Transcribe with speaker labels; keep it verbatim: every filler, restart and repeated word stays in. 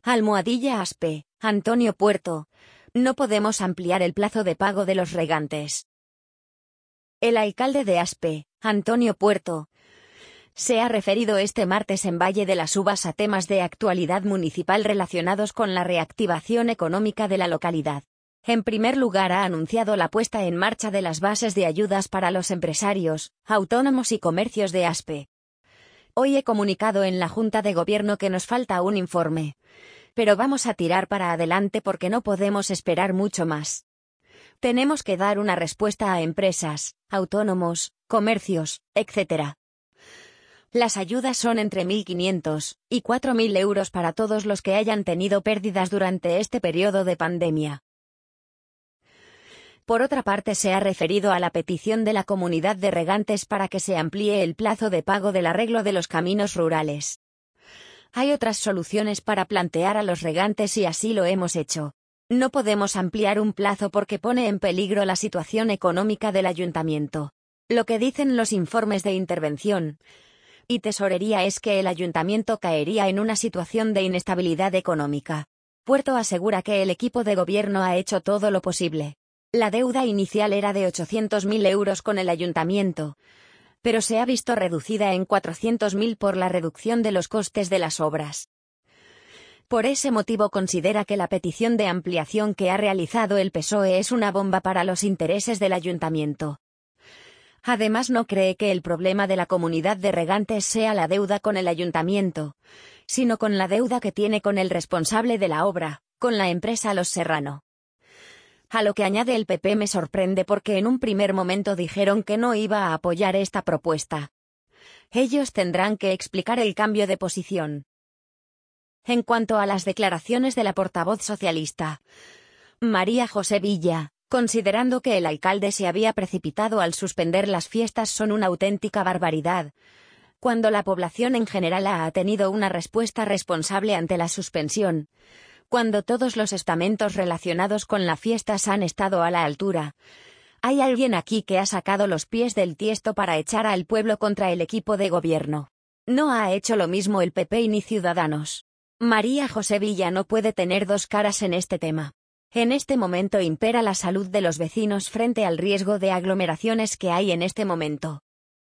Speaker 1: Almohadilla Aspe, Antonio Puerto. No podemos ampliar el plazo de pago de los regantes. El alcalde de Aspe, Antonio Puerto, se ha referido este martes en Valle de las Uvas a temas de actualidad municipal relacionados con la reactivación económica de la localidad. En primer lugar, ha anunciado la puesta en marcha de las bases de ayudas para los empresarios, autónomos y comercios de Aspe. Hoy he comunicado en la Junta de Gobierno que nos falta un informe, pero vamos a tirar para adelante porque no podemos esperar mucho más. Tenemos que dar una respuesta a empresas, autónomos, comercios, etcétera. Las ayudas son entre mil quinientos y cuatro mil euros para todos los que hayan tenido pérdidas durante este periodo de pandemia. Por otra parte, se ha referido a la petición de la comunidad de regantes para que se amplíe el plazo de pago del arreglo de los caminos rurales. Hay otras soluciones para plantear a los regantes y así lo hemos hecho. No podemos ampliar un plazo porque pone en peligro la situación económica del ayuntamiento. Lo que dicen los informes de intervención y tesorería es que el ayuntamiento caería en una situación de inestabilidad económica. Puerto asegura que el equipo de gobierno ha hecho todo lo posible. La deuda inicial era de ochocientos mil euros con el ayuntamiento, pero se ha visto reducida en cuatrocientos mil por la reducción de los costes de las obras. Por ese motivo considera que la petición de ampliación que ha realizado el P S O E es una bomba para los intereses del ayuntamiento. Además, no cree que el problema de la comunidad de regantes sea la deuda con el ayuntamiento, sino con la deuda que tiene con el responsable de la obra, con la empresa Los Serrano. A lo que añade el P P me sorprende porque en un primer momento dijeron que no iba a apoyar esta propuesta. Ellos tendrán que explicar el cambio de posición. En cuanto a las declaraciones de la portavoz socialista, María José Villa, considerando que el alcalde se había precipitado al suspender las fiestas, son una auténtica barbaridad, cuando la población en general ha tenido una respuesta responsable ante la suspensión, cuando todos los estamentos relacionados con las fiestas han estado a la altura. Hay alguien aquí que ha sacado los pies del tiesto para echar al pueblo contra el equipo de gobierno. No ha hecho lo mismo el P P ni Ciudadanos. María José Villa no puede tener dos caras en este tema. En este momento impera la salud de los vecinos frente al riesgo de aglomeraciones que hay en este momento.